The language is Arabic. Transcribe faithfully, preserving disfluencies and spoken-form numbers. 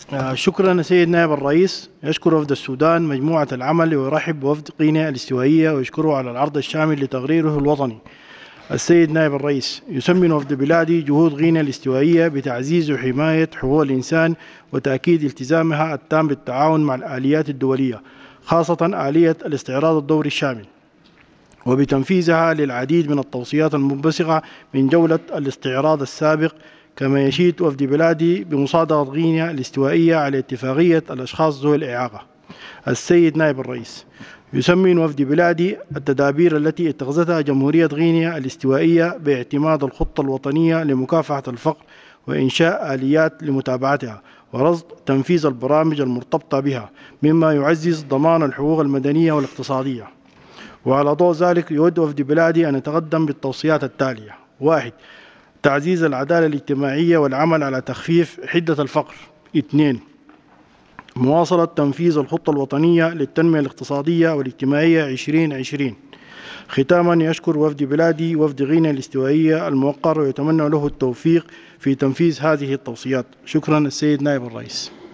آه، شكرا سيد نائب الرئيس. يشكر وفد السودان مجموعة العمل ويرحب بوفد غينيا الاستوائية ويشكره على العرض الشامل لتقريره الوطني. السيد نائب الرئيس، يسمن وفد بلادي جهود غينيا الاستوائية بتعزيز وحماية حقوق الإنسان وتأكيد التزامها التام بالتعاون مع الآليات الدولية، خاصة آلية الاستعراض الدوري الشامل، وبتنفيذها للعديد من التوصيات المنبثقة من جولة الاستعراض السابق. كما يشيد وفد بلادي بمصادقة غينيا الاستوائية على اتفاقية الأشخاص ذوي الإعاقة. السيد نائب الرئيس، يسمن وفد بلادي التدابير التي اتخذتها جمهورية غينيا الاستوائية باعتماد الخطة الوطنية لمكافحة الفقر وإنشاء آليات لمتابعتها ورصد تنفيذ البرامج المرتبطة بها، مما يعزز ضمان الحقوق المدنية والاقتصادية. وعلى ضوء ذلك يود وفد بلادي أن يتقدم بالتوصيات التالية: واحد. تعزيز العدالة الاجتماعية والعمل على تخفيف حدة الفقر. اثنين. مواصلة تنفيذ الخطة الوطنية للتنمية الاقتصادية والاجتماعية عشرين عشرين. ختاما، يشكر وفد بلادي وفد غينيا الاستوائية الموقر ويتمنى له التوفيق في تنفيذ هذه التوصيات. شكرا السيد نائب الرئيس.